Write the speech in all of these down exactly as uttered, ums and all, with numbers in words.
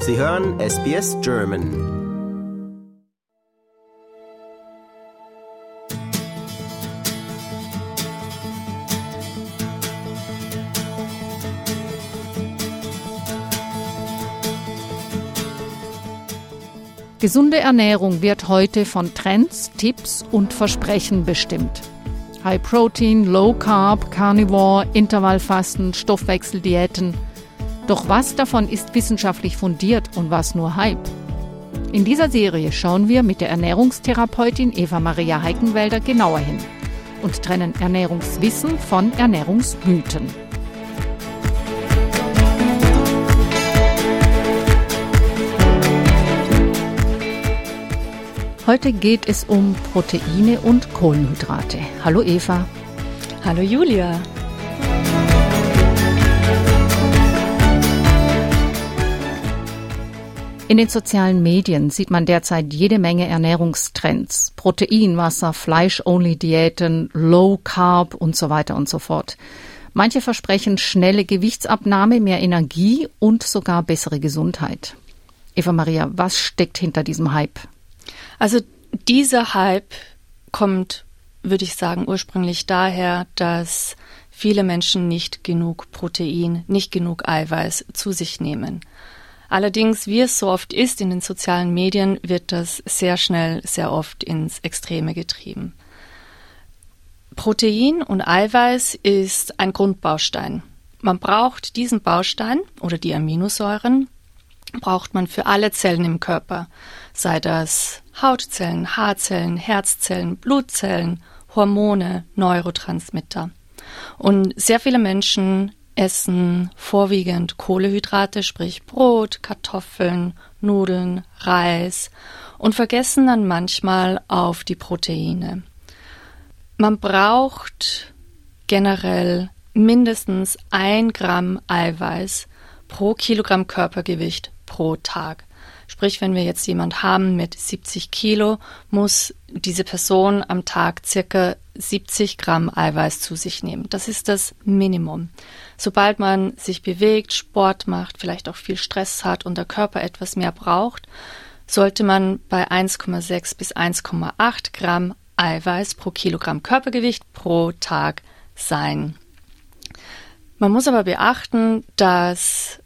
Sie hören S B S German. Gesunde Ernährung wird heute von Trends, Tipps und Versprechen bestimmt. High Protein, Low Carb, Carnivore, Intervallfasten, Stoffwechseldiäten. Doch was davon ist wissenschaftlich fundiert und was nur Hype? In dieser Serie schauen wir mit der Ernährungstherapeutin Eva Maria Heikenwälder genauer hin und trennen Ernährungswissen von Ernährungsmythen. Heute geht es um Proteine und Kohlenhydrate. Hallo Eva. Hallo Julia. In den sozialen Medien sieht man derzeit jede Menge Ernährungstrends. Proteinwasser, Fleisch-Only-Diäten, Low Carb und so weiter und so fort. Manche versprechen schnelle Gewichtsabnahme, mehr Energie und sogar bessere Gesundheit. Eva Maria, was steckt hinter diesem Hype? Also dieser Hype kommt, würde ich sagen, ursprünglich daher, dass viele Menschen nicht genug Protein, nicht genug Eiweiß zu sich nehmen. Allerdings, wie es so oft ist in den sozialen Medien, wird das sehr schnell, sehr oft ins Extreme getrieben. Protein und Eiweiß ist ein Grundbaustein. Man braucht diesen Baustein oder die Aminosäuren, braucht man für alle Zellen im Körper, sei das Hautzellen, Haarzellen, Herzzellen, Blutzellen, Hormone, Neurotransmitter. Und sehr viele Menschen essen vorwiegend Kohlenhydrate, sprich Brot, Kartoffeln, Nudeln, Reis und vergessen dann manchmal auf die Proteine. Man braucht generell mindestens ein Gramm Eiweiß pro Kilogramm Körpergewicht pro Tag. Sprich, wenn wir jetzt jemand haben mit siebzig Kilo, muss diese Person am Tag circa siebzig Gramm Eiweiß zu sich nehmen. Das ist das Minimum. Sobald man sich bewegt, Sport macht, vielleicht auch viel Stress hat und der Körper etwas mehr braucht, sollte man bei eins Komma sechs bis eins Komma acht Gramm Eiweiß pro Kilogramm Körpergewicht pro Tag sein. Man muss aber beachten, dass,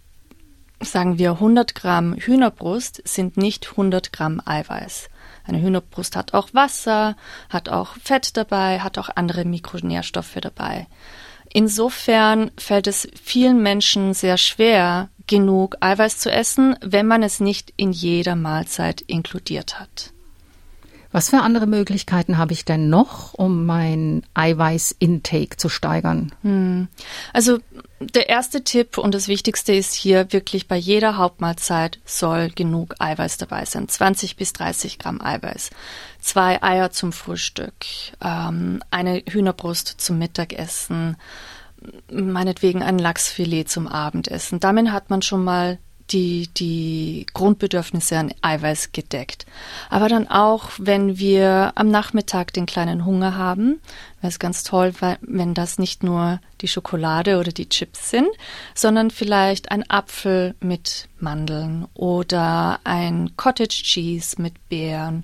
sagen wir, hundert Gramm Hühnerbrust sind nicht hundert Gramm Eiweiß. Eine Hühnerbrust hat auch Wasser, hat auch Fett dabei, hat auch andere Mikronährstoffe dabei. Insofern fällt es vielen Menschen sehr schwer, genug Eiweiß zu essen, wenn man es nicht in jeder Mahlzeit inkludiert hat. Was für andere Möglichkeiten habe ich denn noch, um mein Eiweiß-Intake zu steigern? Hm. Also der erste Tipp und das Wichtigste ist hier wirklich, bei jeder Hauptmahlzeit soll genug Eiweiß dabei sein. zwanzig bis dreißig Gramm Eiweiß. Zwei Eier zum Frühstück, ähm, eine Hühnerbrust zum Mittagessen, meinetwegen ein Lachsfilet zum Abendessen. Damit hat man schon mal die, die Grundbedürfnisse an Eiweiß gedeckt. Aber dann auch, wenn wir am Nachmittag den kleinen Hunger haben, wäre es ganz toll, wenn das nicht nur die Schokolade oder die Chips sind, sondern vielleicht ein Apfel mit Mandeln oder ein Cottage Cheese mit Beeren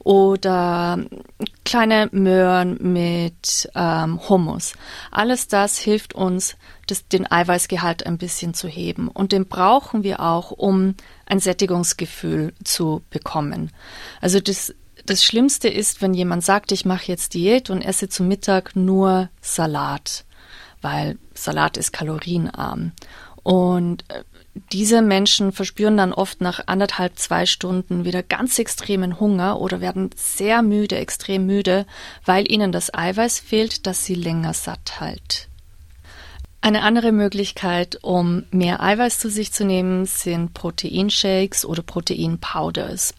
oder kleine Möhren mit ähm, Hummus. Alles das hilft uns, das, den Eiweißgehalt ein bisschen zu heben. Und den brauchen wir auch, um ein Sättigungsgefühl zu bekommen. Also das Das Schlimmste ist, wenn jemand sagt, ich mache jetzt Diät und esse zum Mittag nur Salat, weil Salat ist kalorienarm. Und diese Menschen verspüren dann oft nach anderthalb, zwei Stunden wieder ganz extremen Hunger oder werden sehr müde, extrem müde, weil ihnen das Eiweiß fehlt, das sie länger satt hält. Eine andere Möglichkeit, um mehr Eiweiß zu sich zu nehmen, sind Proteinshakes oder Proteinpowders.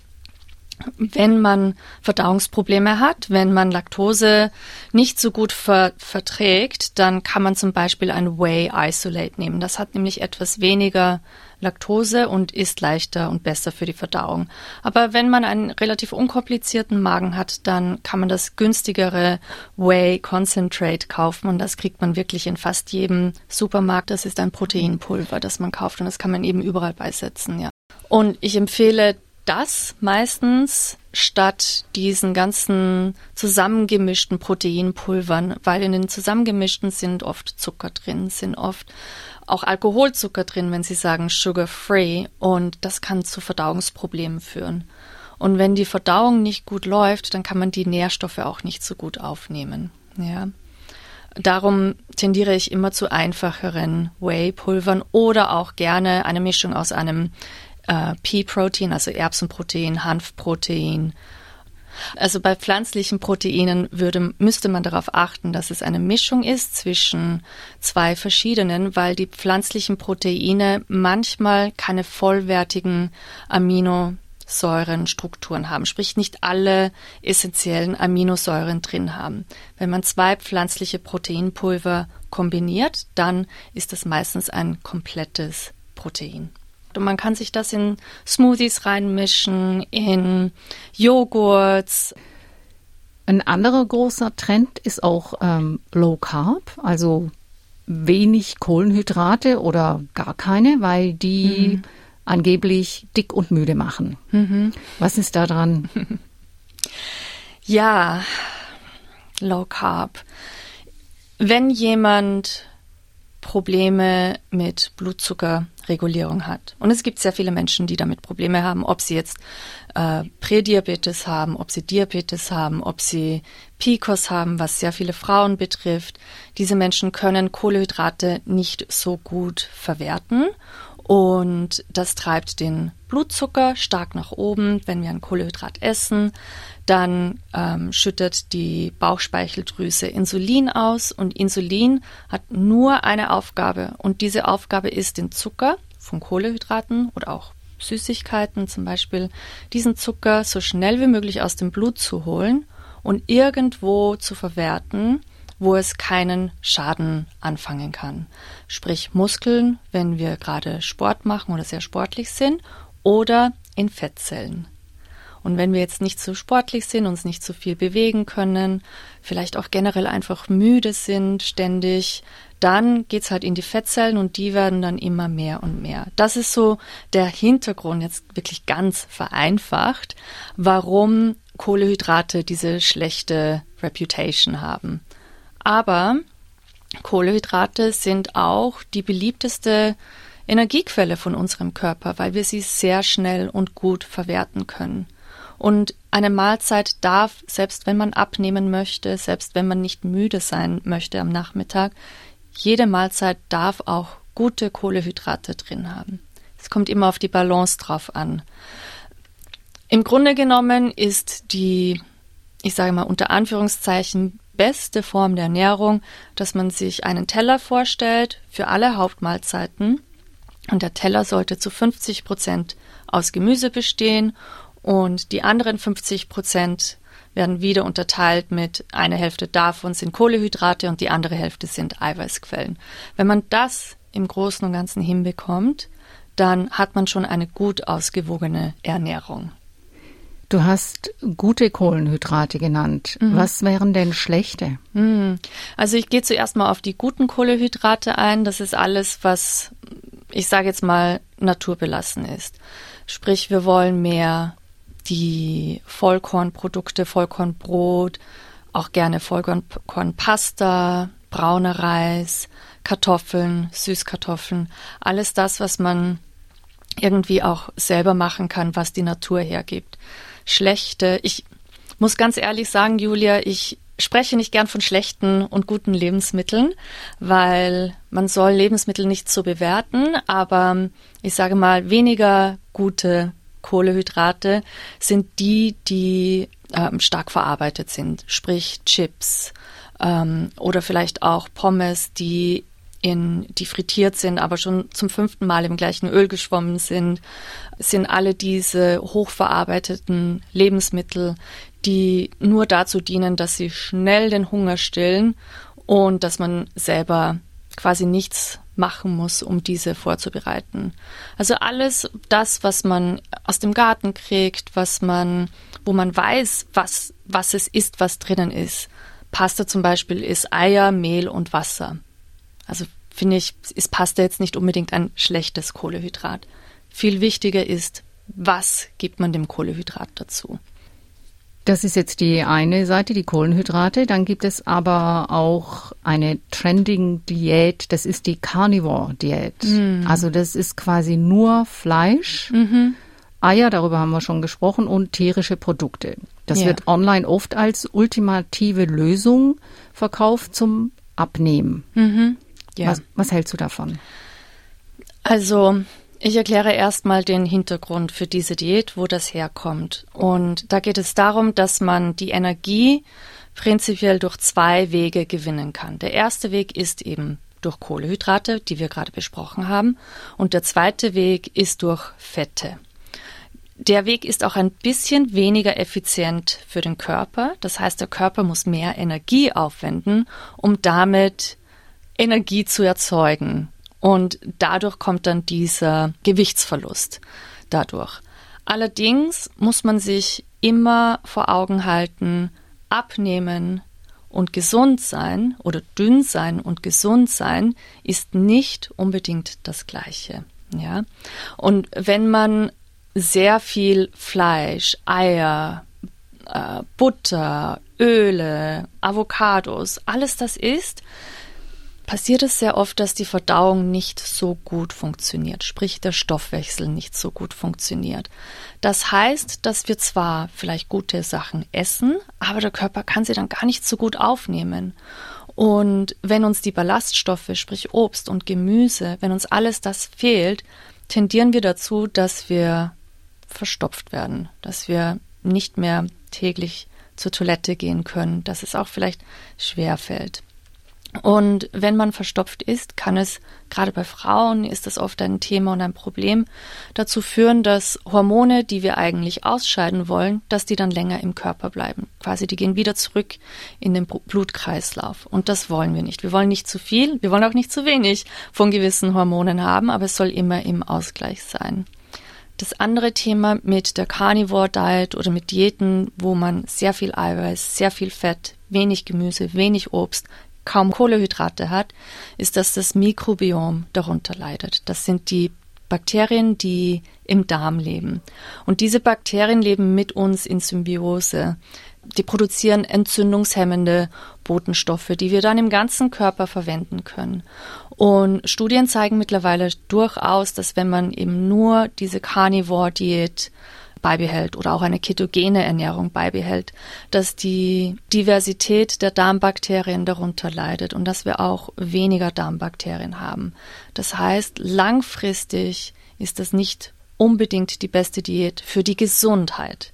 Wenn man Verdauungsprobleme hat, wenn man Laktose nicht so gut ver- verträgt, dann kann man zum Beispiel ein Whey Isolate nehmen. Das hat nämlich etwas weniger Laktose und ist leichter und besser für die Verdauung. Aber wenn man einen relativ unkomplizierten Magen hat, dann kann man das günstigere Whey Concentrate kaufen und das kriegt man wirklich in fast jedem Supermarkt. Das ist ein Proteinpulver, das man kauft und das kann man eben überall beisetzen, ja. Und ich empfehle das meistens statt diesen ganzen zusammengemischten Proteinpulvern, weil in den zusammengemischten sind oft Zucker drin, sind oft auch Alkoholzucker drin, wenn sie sagen sugar-free, und das kann zu Verdauungsproblemen führen. Und wenn die Verdauung nicht gut läuft, dann kann man die Nährstoffe auch nicht so gut aufnehmen. Ja. Darum tendiere ich immer zu einfacheren Whey-Pulvern oder auch gerne eine Mischung aus einem äh, Pea-Protein, also Erbsenprotein, Hanfprotein. Also bei pflanzlichen Proteinen würde, müsste man darauf achten, dass es eine Mischung ist zwischen zwei verschiedenen, weil die pflanzlichen Proteine manchmal keine vollwertigen Aminosäurenstrukturen haben, sprich nicht alle essentiellen Aminosäuren drin haben. Wenn man zwei pflanzliche Proteinpulver kombiniert, dann ist das meistens ein komplettes Protein. Und man kann sich das in Smoothies reinmischen, in Joghurts. Ein anderer großer Trend ist auch ähm, Low Carb, also wenig Kohlenhydrate oder gar keine, weil die mhm. angeblich dick und müde machen. Mhm. Was ist da dran? Ja, Low Carb. Wenn jemand Probleme mit Blutzuckerregulierung hat. Und es gibt sehr viele Menschen, die damit Probleme haben, ob sie jetzt äh, Prädiabetes haben, ob sie Diabetes haben, ob sie P C O S haben, was sehr viele Frauen betrifft. Diese Menschen können Kohlenhydrate nicht so gut verwerten und das treibt den Blutzucker stark nach oben. Wenn wir ein Kohlenhydrat essen, dann ähm, schüttet die Bauchspeicheldrüse Insulin aus und Insulin hat nur eine Aufgabe und diese Aufgabe ist, den Zucker von Kohlenhydraten oder auch Süßigkeiten zum Beispiel, diesen Zucker so schnell wie möglich aus dem Blut zu holen und irgendwo zu verwerten, wo es keinen Schaden anfangen kann. Sprich Muskeln, wenn wir gerade Sport machen oder sehr sportlich sind, oder in Fettzellen. Und wenn wir jetzt nicht so sportlich sind, uns nicht so viel bewegen können, vielleicht auch generell einfach müde sind ständig, dann geht's halt in die Fettzellen und die werden dann immer mehr und mehr. Das ist so der Hintergrund, jetzt wirklich ganz vereinfacht, warum Kohlenhydrate diese schlechte Reputation haben. Aber Kohlenhydrate sind auch die beliebteste Energiequelle von unserem Körper, weil wir sie sehr schnell und gut verwerten können. Und eine Mahlzeit darf, selbst wenn man abnehmen möchte, selbst wenn man nicht müde sein möchte am Nachmittag, jede Mahlzeit darf auch gute Kohlenhydrate drin haben. Es kommt immer auf die Balance drauf an. Im Grunde genommen ist die, ich sage mal unter Anführungszeichen, beste Form der Ernährung, dass man sich einen Teller vorstellt für alle Hauptmahlzeiten. Und der Teller sollte zu fünfzig Prozent aus Gemüse bestehen und die anderen fünfzig Prozent werden wieder unterteilt mit einer Hälfte davon sind Kohlenhydrate und die andere Hälfte sind Eiweißquellen. Wenn man das im Großen und Ganzen hinbekommt, dann hat man schon eine gut ausgewogene Ernährung. Du hast gute Kohlenhydrate genannt. Mhm. Was wären denn schlechte? Mhm. Also ich gehe zuerst mal auf die guten Kohlenhydrate ein. Das ist alles, was, ich sage jetzt mal, naturbelassen ist. Sprich, wir wollen mehr die Vollkornprodukte, Vollkornbrot, auch gerne Vollkornpasta, brauner Reis, Kartoffeln, Süßkartoffeln. Alles das, was man irgendwie auch selber machen kann, was die Natur hergibt. Schlechte, ich muss ganz ehrlich sagen, Julia, ich spreche nicht gern von schlechten und guten Lebensmitteln, weil man soll Lebensmittel nicht so bewerten, aber ich sage mal, weniger gute Kohlenhydrate sind die, die ähm, stark verarbeitet sind, sprich Chips ähm, oder vielleicht auch Pommes, die in die frittiert sind, aber schon zum fünften Mal im gleichen Öl geschwommen sind, sind alle diese hochverarbeiteten Lebensmittel, die nur dazu dienen, dass sie schnell den Hunger stillen und dass man selber quasi nichts machen muss, um diese vorzubereiten. Also alles das, was man aus dem Garten kriegt, was man, wo man weiß, was, was es ist, was drinnen ist. Pasta zum Beispiel ist Eier, Mehl und Wasser. Also finde ich, ist Pasta jetzt nicht unbedingt ein schlechtes Kohlehydrat. Viel wichtiger ist, was gibt man dem Kohlehydrat dazu? Das ist jetzt die eine Seite, die Kohlenhydrate. Dann gibt es aber auch eine Trending-Diät, das ist die Carnivore-Diät. Mm. Also das ist quasi nur Fleisch, mm-hmm. Eier, darüber haben wir schon gesprochen, und tierische Produkte. Das ja. wird online oft als ultimative Lösung verkauft zum Abnehmen. Mm-hmm. Ja. Was, was hältst du davon? Also ich erkläre erstmal den Hintergrund für diese Diät, wo das herkommt. Und da geht es darum, dass man die Energie prinzipiell durch zwei Wege gewinnen kann. Der erste Weg ist eben durch Kohlenhydrate, die wir gerade besprochen haben. Und der zweite Weg ist durch Fette. Der Weg ist auch ein bisschen weniger effizient für den Körper. Das heißt, der Körper muss mehr Energie aufwenden, um damit Energie zu erzeugen. Und dadurch kommt dann dieser Gewichtsverlust dadurch. Allerdings muss man sich immer vor Augen halten, abnehmen und gesund sein oder dünn sein und gesund sein ist nicht unbedingt das Gleiche. Ja? Und wenn man sehr viel Fleisch, Eier, äh, Butter, Öle, Avocados, alles das isst, passiert es sehr oft, dass die Verdauung nicht so gut funktioniert, sprich der Stoffwechsel nicht so gut funktioniert. Das heißt, dass wir zwar vielleicht gute Sachen essen, aber der Körper kann sie dann gar nicht so gut aufnehmen. Und wenn uns die Ballaststoffe, sprich Obst und Gemüse, wenn uns alles das fehlt, tendieren wir dazu, dass wir verstopft werden, dass wir nicht mehr täglich zur Toilette gehen können, dass es auch vielleicht schwer fällt. Und wenn man verstopft ist, kann es, gerade bei Frauen ist das oft ein Thema und ein Problem, dazu führen, dass Hormone, die wir eigentlich ausscheiden wollen, dass die dann länger im Körper bleiben. Quasi, die gehen wieder zurück in den Blutkreislauf. Und das wollen wir nicht. Wir wollen nicht zu viel, wir wollen auch nicht zu wenig von gewissen Hormonen haben, aber es soll immer im Ausgleich sein. Das andere Thema mit der Carnivore Diet oder mit Diäten, wo man sehr viel Eiweiß, sehr viel Fett, wenig Gemüse, wenig Obst, kaum Kohlenhydrate hat, ist, dass das Mikrobiom darunter leidet. Das sind die Bakterien, die im Darm leben. Und diese Bakterien leben mit uns in Symbiose. Die produzieren entzündungshemmende Botenstoffe, die wir dann im ganzen Körper verwenden können. Und Studien zeigen mittlerweile durchaus, dass wenn man eben nur diese Carnivore-Diät beibehält oder auch eine ketogene Ernährung beibehält, dass die Diversität der Darmbakterien darunter leidet und dass wir auch weniger Darmbakterien haben. Das heißt, langfristig ist das nicht unbedingt die beste Diät für die Gesundheit.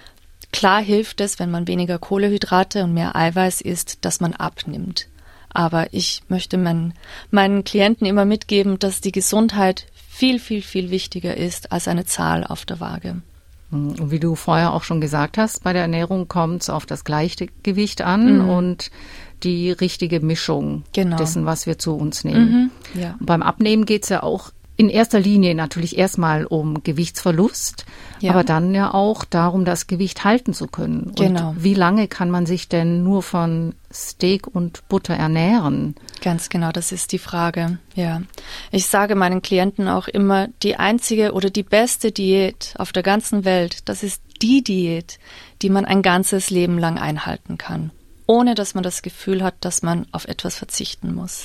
Klar hilft es, wenn man weniger Kohlenhydrate und mehr Eiweiß isst, dass man abnimmt. Aber ich möchte meinen, meinen Klienten immer mitgeben, dass die Gesundheit viel, viel, viel wichtiger ist als eine Zahl auf der Waage. Und wie du vorher auch schon gesagt hast, bei der Ernährung kommt es auf das Gleichgewicht an mhm. und die richtige Mischung genau. dessen, was wir zu uns nehmen. Mhm. Ja. Und beim Abnehmen geht es ja auch in erster Linie natürlich erstmal um Gewichtsverlust, ja. aber dann ja auch darum, das Gewicht halten zu können. Genau. Und wie lange kann man sich denn nur von Steak und Butter ernähren? Ganz genau, das ist die Frage, ja. Ich sage meinen Klienten auch immer, die einzige oder die beste Diät auf der ganzen Welt, das ist die Diät, die man ein ganzes Leben lang einhalten kann, ohne dass man das Gefühl hat, dass man auf etwas verzichten muss.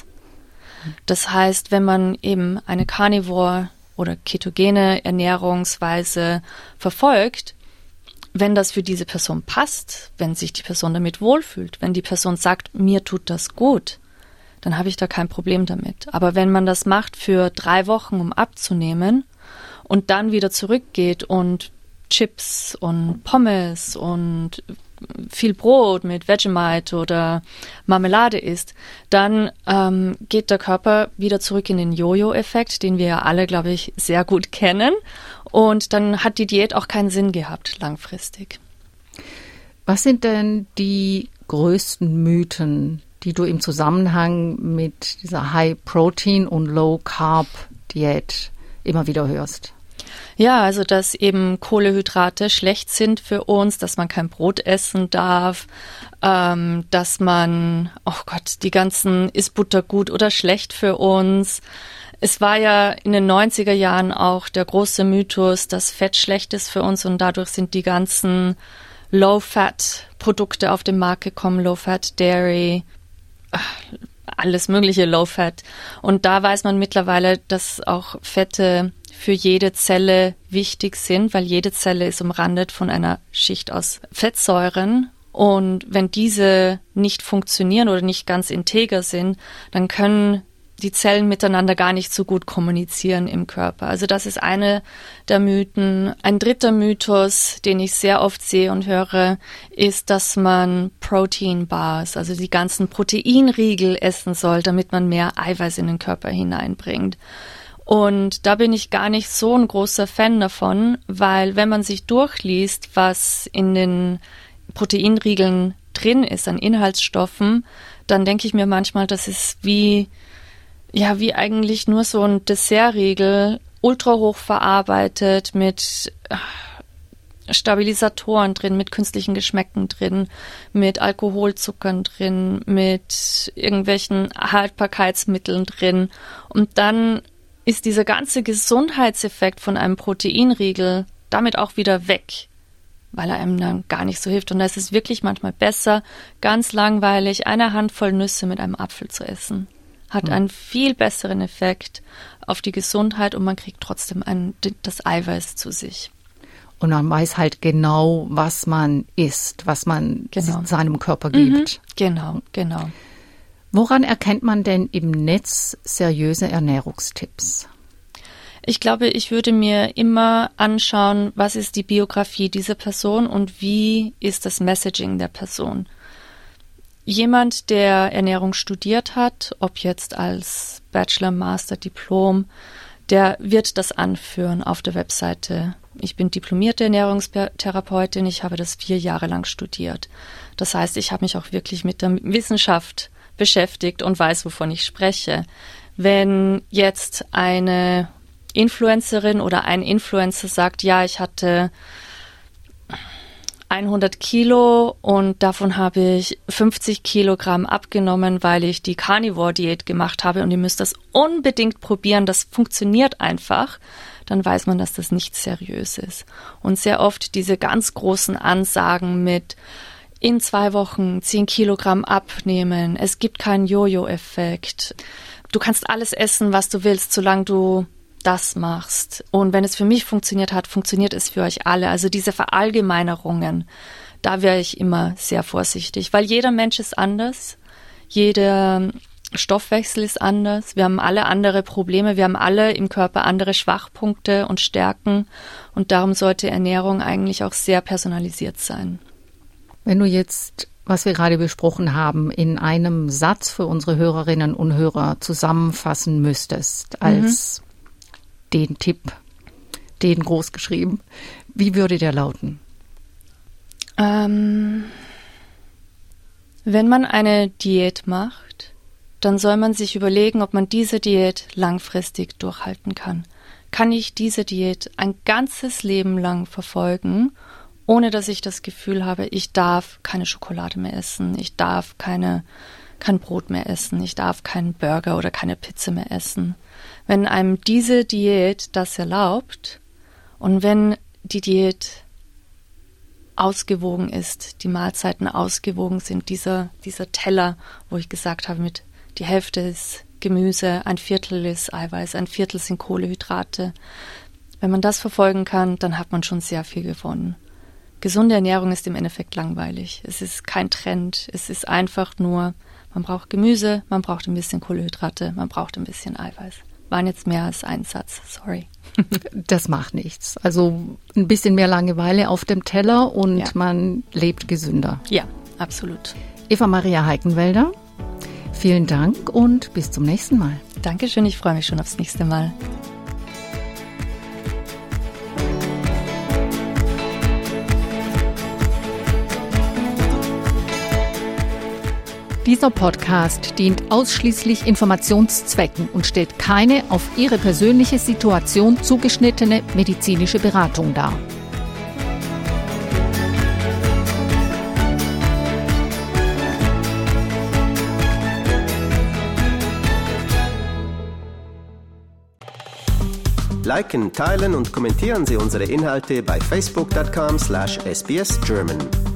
Das heißt, wenn man eben eine Carnivore- oder ketogene Ernährungsweise verfolgt, wenn das für diese Person passt, wenn sich die Person damit wohlfühlt, wenn die Person sagt, mir tut das gut, dann habe ich da kein Problem damit. Aber wenn man das macht für drei Wochen, um abzunehmen und dann wieder zurückgeht und Chips und Pommes und viel Brot mit Vegemite oder Marmelade isst, dann ähm, geht der Körper wieder zurück in den Jojo-Effekt, den wir ja alle, glaube ich, sehr gut kennen. Und dann hat die Diät auch keinen Sinn gehabt, langfristig. Was sind denn die größten Mythen, die du im Zusammenhang mit dieser High-Protein- und Low-Carb-Diät immer wieder hörst? Ja, also dass eben Kohlenhydrate schlecht sind für uns, dass man kein Brot essen darf, ähm, dass man, oh Gott, die ganzen, ist Butter gut oder schlecht für uns? Es war ja in den neunziger Jahren auch der große Mythos, dass Fett schlecht ist für uns und dadurch sind die ganzen Low-Fat-Produkte auf den Markt gekommen, Low-Fat Dairy, alles mögliche Low-Fat. Und da weiß man mittlerweile, dass auch Fette für jede Zelle wichtig sind, weil jede Zelle ist umrandet von einer Schicht aus Fettsäuren. Und wenn diese nicht funktionieren oder nicht ganz integer sind, dann können die Zellen miteinander gar nicht so gut kommunizieren im Körper. Also das ist eine der Mythen. Ein dritter Mythos, den ich sehr oft sehe und höre, ist, dass man Protein Bars, also die ganzen Proteinriegel essen soll, damit man mehr Eiweiß in den Körper hineinbringt. Und da bin ich gar nicht so ein großer Fan davon, weil wenn man sich durchliest, was in den Proteinriegeln drin ist an Inhaltsstoffen, dann denke ich mir manchmal, das ist wie Ja, wie eigentlich nur so ein Dessertriegel, ultra hoch verarbeitet, mit Stabilisatoren drin, mit künstlichen Geschmäcken drin, mit Alkoholzuckern drin, mit irgendwelchen Haltbarkeitsmitteln drin. Und dann ist dieser ganze Gesundheitseffekt von einem Proteinriegel damit auch wieder weg, weil er einem dann gar nicht so hilft. Und da ist es wirklich manchmal besser, ganz langweilig eine Handvoll Nüsse mit einem Apfel zu essen. Hat einen viel besseren Effekt auf die Gesundheit und man kriegt trotzdem ein, das Eiweiß zu sich. Und man weiß halt genau, was man isst, was man genau. seinem Körper gibt. Mhm, genau, genau. Woran erkennt man denn im Netz seriöse Ernährungstipps? Ich glaube, ich würde mir immer anschauen, was ist die Biografie dieser Person und wie ist das Messaging der Person. Jemand, der Ernährung studiert hat, ob jetzt als Bachelor, Master, Diplom, der wird das anführen auf der Webseite. Ich bin diplomierte Ernährungstherapeutin, ich habe das vier Jahre lang studiert. Das heißt, ich habe mich auch wirklich mit der Wissenschaft beschäftigt und weiß, wovon ich spreche. Wenn jetzt eine Influencerin oder ein Influencer sagt, ja, ich hatte hundert Kilo und davon habe ich fünfzig Kilogramm abgenommen, weil ich die Carnivore-Diät gemacht habe und ihr müsst das unbedingt probieren, das funktioniert einfach, dann weiß man, dass das nicht seriös ist. Und sehr oft diese ganz großen Ansagen mit in zwei Wochen zehn Kilogramm abnehmen, es gibt keinen Jojo-Effekt, du kannst alles essen, was du willst, solange du das machst. Und wenn es für mich funktioniert hat, funktioniert es für euch alle. Also diese Verallgemeinerungen, da wäre ich immer sehr vorsichtig, weil jeder Mensch ist anders, jeder Stoffwechsel ist anders, wir haben alle andere Probleme, wir haben alle im Körper andere Schwachpunkte und Stärken und darum sollte Ernährung eigentlich auch sehr personalisiert sein. Wenn du jetzt, was wir gerade besprochen haben, in einem Satz für unsere Hörerinnen und Hörer zusammenfassen müsstest, als mhm. den Tipp, den groß geschrieben. Wie würde der lauten? Ähm, wenn man eine Diät macht, dann soll man sich überlegen, ob man diese Diät langfristig durchhalten kann. Kann ich diese Diät ein ganzes Leben lang verfolgen, ohne dass ich das Gefühl habe, ich darf keine Schokolade mehr essen, ich darf keine, kein Brot mehr essen, ich darf keinen Burger oder keine Pizza mehr essen. Wenn einem diese Diät das erlaubt und wenn die Diät ausgewogen ist, die Mahlzeiten ausgewogen sind, dieser, dieser Teller, wo ich gesagt habe, mit die Hälfte ist Gemüse, ein Viertel ist Eiweiß, ein Viertel sind Kohlenhydrate. Wenn man das verfolgen kann, dann hat man schon sehr viel gewonnen. Gesunde Ernährung ist im Endeffekt langweilig. Es ist kein Trend, es ist einfach nur, man braucht Gemüse, man braucht ein bisschen Kohlenhydrate, man braucht ein bisschen Eiweiß. Waren jetzt mehr als ein Satz, sorry. Das macht nichts. Also ein bisschen mehr Langeweile auf dem Teller und ja. man lebt gesünder. Ja, absolut. Eva-Maria Heikenwälder, vielen Dank und bis zum nächsten Mal. Dankeschön, ich freue mich schon aufs nächste Mal. Dieser Podcast dient ausschließlich Informationszwecken und stellt keine auf Ihre persönliche Situation zugeschnittene medizinische Beratung dar. Liken, teilen und kommentieren Sie unsere Inhalte bei facebook dot com slash S B S German.